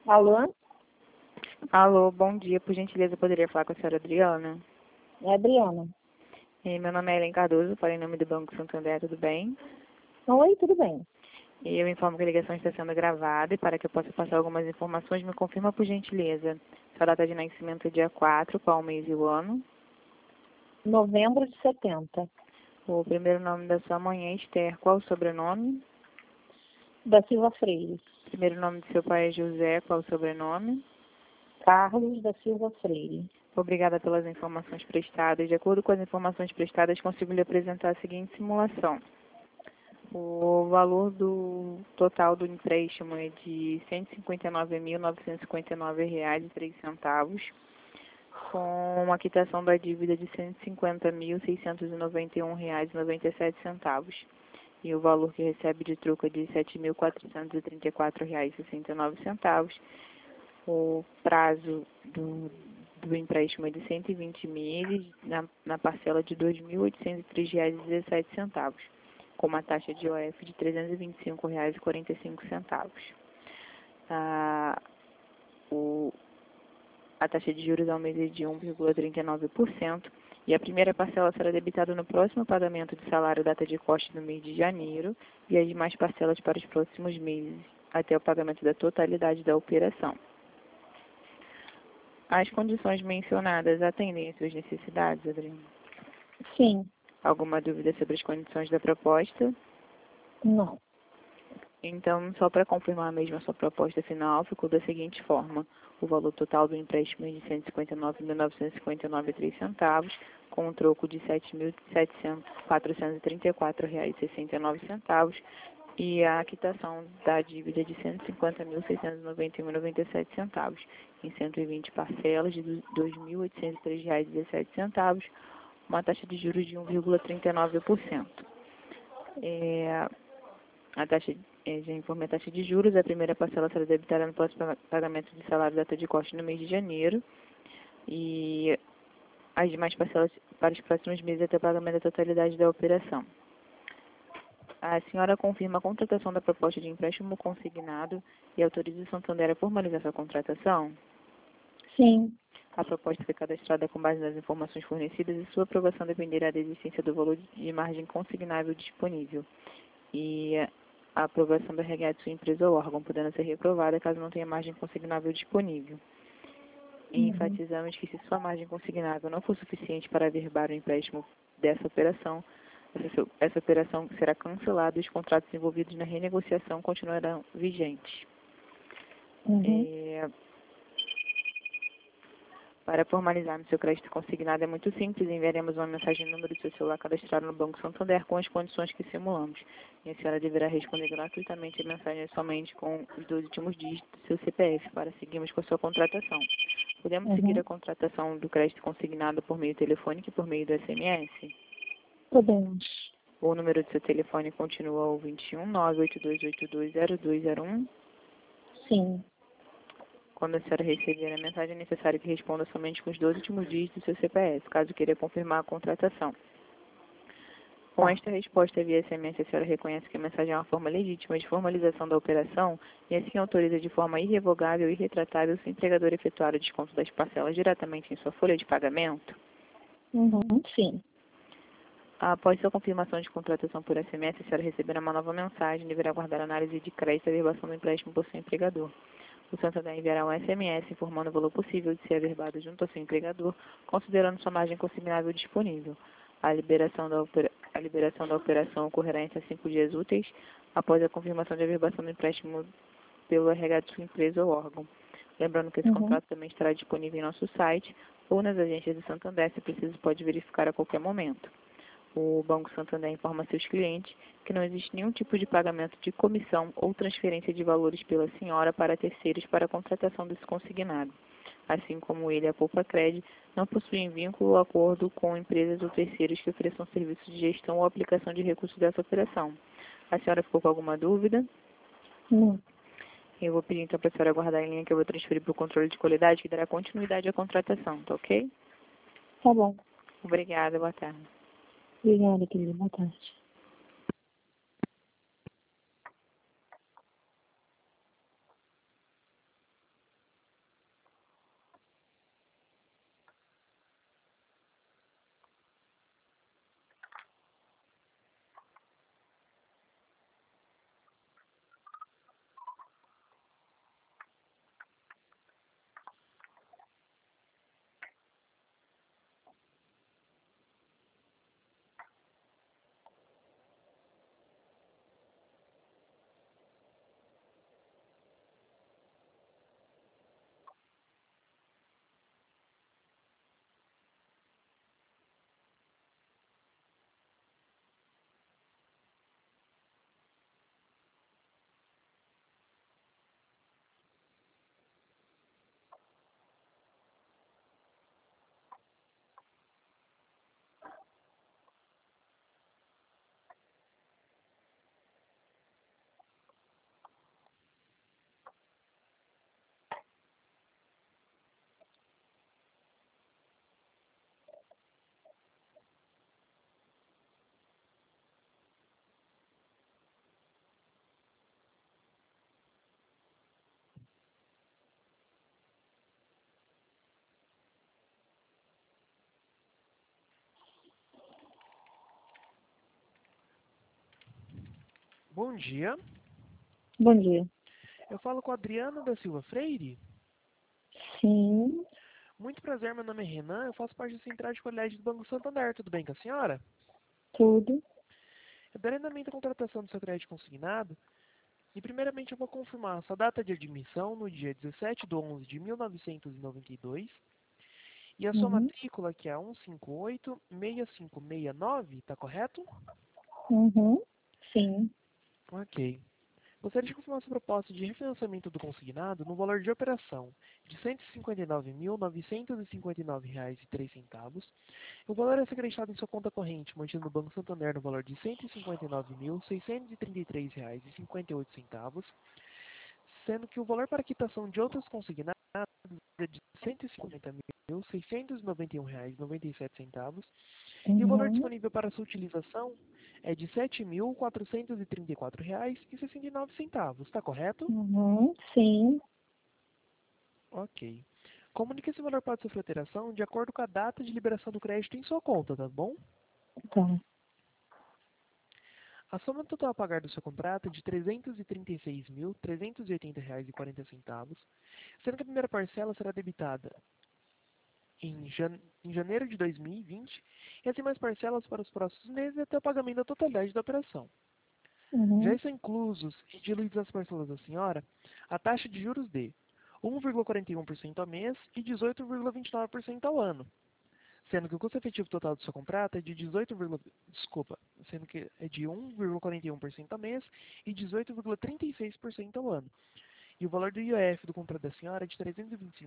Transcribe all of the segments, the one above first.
Alô? Alô, bom dia. Por gentileza, eu poderia falar com a senhora Adriana? É Adriana. Meu nome é Helen Cardoso, falo em nome do Banco Santander, tudo bem? Oi, tudo bem? E eu informo que a ligação está sendo gravada e para que eu possa passar algumas informações, me confirma por gentileza. Sua data de nascimento é dia 4, qual o mês e o ano? Novembro de 70. O primeiro nome da sua mãe é Esther, qual o sobrenome? Da Silva Freire. Primeiro nome do seu pai é José, qual o sobrenome? Carlos da Silva Freire. Obrigada pelas informações prestadas. De acordo com as informações prestadas, consigo lhe apresentar a seguinte simulação. O valor do total do empréstimo é de R$ 159.959,03, com a quitação da dívida de R$ 150.691,97. E o valor que recebe de troco é de R$ 7.434,69. O prazo do empréstimo é de 120 meses, na parcela de R$ 2.803,17, com uma taxa de OF de R$ 325,45. A taxa de juros ao mês é de 1,39% e a primeira parcela será debitada no próximo pagamento de salário data de corte no mês de janeiro e as demais parcelas para os próximos meses, até o pagamento da totalidade da operação. As condições mencionadas atendem às suas necessidades, Adriana? Sim. Alguma dúvida sobre as condições da proposta? Não. Então, só para confirmar mesmo a sua proposta final, ficou da seguinte forma. O valor total do empréstimo é de R$ 159.959,03, com um troco de R$ 7.434,69 e a quitação da dívida de R$ 150.691,97, em 120 parcelas de R$ 2.803,17, uma taxa de juros de 1,39%. Já informei a taxa de juros. A primeira parcela será debitada no próximo pagamento de salário data de corte no mês de janeiro e as demais parcelas para os próximos meses até o pagamento da totalidade da operação. A senhora confirma a contratação da proposta de empréstimo consignado e autoriza o Santander a formalizar sua contratação? Sim. A proposta foi cadastrada com base nas informações fornecidas e sua aprovação dependerá da existência do valor de margem consignável disponível. E a aprovação do RH de sua empresa ou órgão, podendo ser reprovada caso não tenha margem consignável disponível. E enfatizamos que se sua margem consignável não for suficiente para averbar o empréstimo dessa operação, essa operação será cancelada e os contratos envolvidos na renegociação continuarão vigentes. Para formalizarmos seu crédito consignado é muito simples, enviaremos uma mensagem no número do seu celular cadastrado no Banco Santander com as condições que simulamos. E a senhora deverá responder gratuitamente a mensagem somente com os 2 últimos dígitos do seu CPF para seguirmos com a sua contratação. Podemos seguir a contratação do crédito consignado por meio telefônico e por meio do SMS? Podemos. O número do seu telefone continua o 21 982820201? Sim. Quando a senhora receber a mensagem, é necessário que responda somente com os 2 últimos dígitos do seu CPF, caso queira confirmar a contratação. Com esta resposta via SMS, a senhora reconhece que a mensagem é uma forma legítima de formalização da operação e assim autoriza de forma irrevogável e irretratável se o empregador efetuar o desconto das parcelas diretamente em sua folha de pagamento? Sim. Após sua confirmação de contratação por SMS, a senhora receberá uma nova mensagem e deverá aguardar a análise de crédito e averbação do empréstimo por seu empregador. O Santander enviará um SMS informando o valor possível de ser averbado junto ao seu empregador, considerando sua margem consignável disponível. A liberação da operação ocorrerá entre 5 dias úteis após a confirmação de averbação do empréstimo pelo RH de sua empresa ou órgão. Lembrando que esse contrato também estará disponível em nosso site ou nas agências do Santander, se preciso pode verificar a qualquer momento. O Banco Santander informa seus clientes que não existe nenhum tipo de pagamento de comissão ou transferência de valores pela senhora para terceiros para a contratação desse consignado. Assim como ele, a Poupa Cred, não possuem vínculo ou acordo com empresas ou terceiros que ofereçam serviços de gestão ou aplicação de recursos dessa operação. A senhora ficou com alguma dúvida? Não. Eu vou pedir então para a senhora aguardar em linha que eu vou transferir para o controle de qualidade que dará continuidade à contratação, tá ok? Tá bom. Obrigada, boa tarde. Obrigada, querida. Boa tarde. Bom dia. Bom dia. Eu falo com a Adriana da Silva Freire. Sim, Muito prazer, meu nome é Renan. Eu faço parte da Central de Qualidade do Banco Santander. Tudo bem com a senhora? tudo. Eu darei andamento à contratação do seu crédito consignado. E primeiramente eu vou confirmar a sua data de admissão no dia 17/11/1992 e a sua Uhum. matrícula, que é a 158-6569, tá correto? Uhum. Sim. Ok. Gostaria de confirmar sua proposta de refinanciamento do consignado no valor de operação de R$ 159.959,03. O valor a ser acreditado em sua conta corrente, mantido no Banco Santander no valor de R$ 159.633,58, sendo que o valor para quitação de outros consignados é de R$ 150.691,97 e o valor Uhum. disponível para sua utilização é de R$ 7.434,69. Está correto? Uhum. Sim. Ok. Comunique esse valor para sua alteração de acordo com a data de liberação do crédito em sua conta, tá bom? Tá. A soma total a pagar do seu contrato é de R$ 336.380,40, sendo que a primeira parcela será debitada em janeiro de 2020 e as demais parcelas para os próximos meses até o pagamento da totalidade da operação. Já Uhum. estão inclusos e diluídos as parcelas da senhora a taxa de juros de 1,41% ao mês e 18,29% ao ano, sendo que o custo efetivo total do seu contrato é de sendo que é de 1,41% ao mês e 18,36% ao ano. E o valor do IOF do contrato da senhora é de R$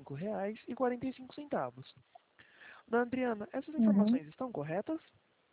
325,45. Dona Adriana, essas Uhum. informações estão corretas?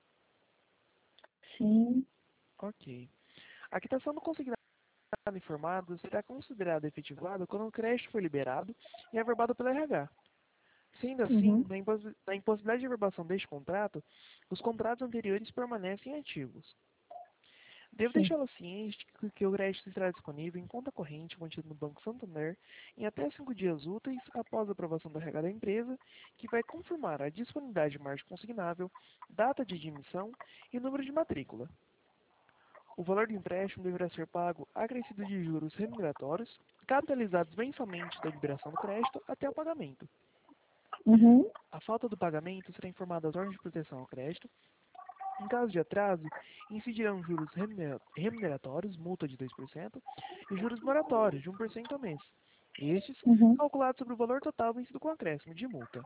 Sim. Ok. A quitação do consignado informado será considerada efetivada quando o crédito for liberado e averbado pelo RH. Sendo assim, Uhum. na impossibilidade de averbação deste contrato, os contratos anteriores permanecem ativos. Devo Sim. deixá-la ciente que o crédito estará disponível em conta corrente mantida no Banco Santander em até 5 dias úteis após a aprovação do RH da empresa, que vai confirmar a disponibilidade de margem consignável, data de admissão e número de matrícula. O valor do empréstimo deverá ser pago acrescido de juros remuneratórios, capitalizados mensalmente da liberação do crédito até o pagamento. Uhum. A falta do pagamento será informada às ordens de proteção ao crédito. Em caso de atraso, incidirão juros remuneratórios, multa de 2%, e juros moratórios de 1% ao mês. Estes, Uhum. calculados sobre o valor total vencido com acréscimo de multa.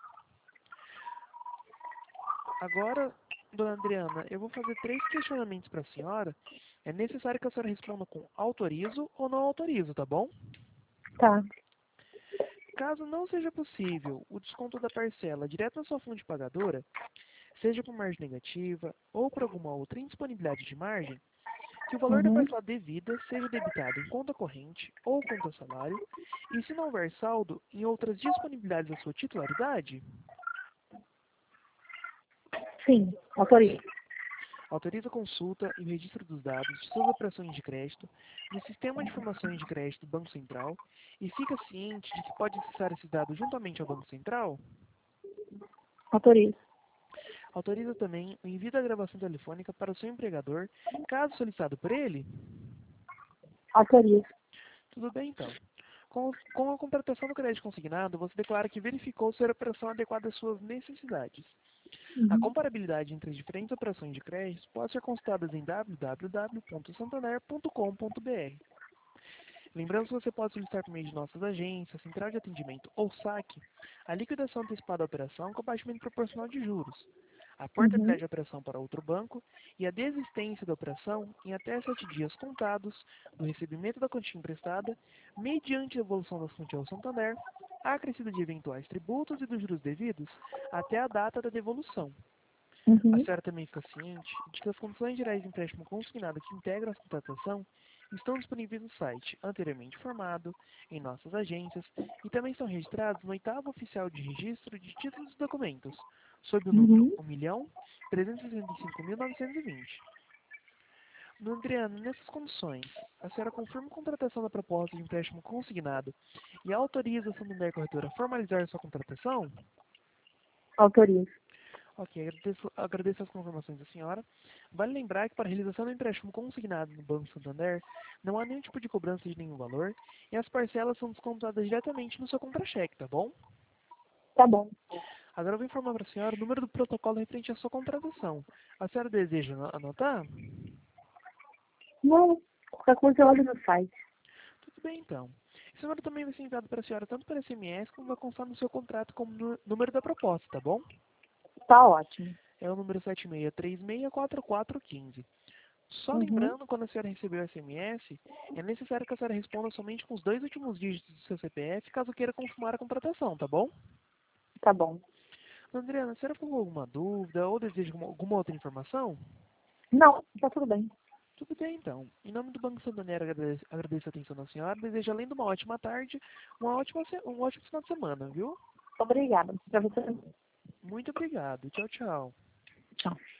Agora, dona Adriana, eu vou fazer 3 questionamentos para a senhora. É necessário que a senhora responda com autorizo ou não autorizo, tá bom? Tá. Caso não seja possível o desconto da parcela direto na sua fonte pagadora, seja por margem negativa ou por alguma outra indisponibilidade de margem, que o valor da Uhum. parcela devida seja debitado em conta corrente ou conta salário, e se não houver saldo, em outras disponibilidades da sua titularidade, Sim. Autorizo. autoriza a consulta e o registro dos dados de suas operações de crédito no Sistema de Informações de Crédito do Banco Central e fica ciente de que pode acessar esses dados juntamente ao Banco Central. Autorizo. Autoriza também o envio da gravação telefônica para o seu empregador, caso solicitado por ele. Autorizo. Tudo bem, então. Com a contratação do crédito consignado, você declara que verificou ser a operação adequada às suas necessidades. A Uhum. comparabilidade entre as diferentes operações de crédito pode ser consultada em www.santander.com.br. Lembrando que você pode solicitar por meio de nossas agências, central de atendimento ou saque, a liquidação antecipada da operação com abatimento proporcional de juros, a portabilidade Uhum. da operação para outro banco e a desistência da operação em até 7 dias contados do recebimento da quantia emprestada, mediante a evolução das quantias ao Santander, a acrescida de eventuais tributos e dos juros devidos até a data da devolução. A Uhum. senhora também fica ciente de que as condições gerais de empréstimo consignado que integram a contratação estão disponíveis no site anteriormente informado, em nossas agências, e também estão registrados no oitavo oficial de registro de títulos e documentos, sob o número Uhum. 1.365.920. Dona Adriana, nessas condições, a senhora confirma a contratação da proposta de empréstimo consignado e autoriza a Santander Corretora a formalizar sua contratação? Autorizo. Ok, agradeço as confirmações da senhora. Vale lembrar que para a realização do empréstimo consignado no Banco Santander, não há nenhum tipo de cobrança de nenhum valor e as parcelas são descontadas diretamente no seu contra-cheque, tá bom? Tá bom. Agora eu vou informar para a senhora o número do protocolo referente à sua contratação. A senhora deseja anotar? Não, qualquer coisa eu olho no site. Tudo bem, então. Esse número também vai ser enviado para a senhora tanto por SMS como vai constar no seu contrato como número da proposta, tá bom? Tá ótimo. É o número 76364415. Só Uhum. lembrando, quando a senhora receber o SMS, é necessário que a senhora responda somente com os 2 últimos dígitos do seu CPF, caso queira confirmar a contratação, tá bom? Tá bom. Adriana, a senhora ficou com alguma dúvida ou deseja alguma outra informação? Não, tá tudo bem. Tudo bem, então. Em nome do Banco Santander, agradeço a atenção da senhora. Desejo, além de uma ótima tarde, um ótimo final de semana, viu? Obrigada. Pra você. Muito obrigado. Tchau, tchau. Tchau.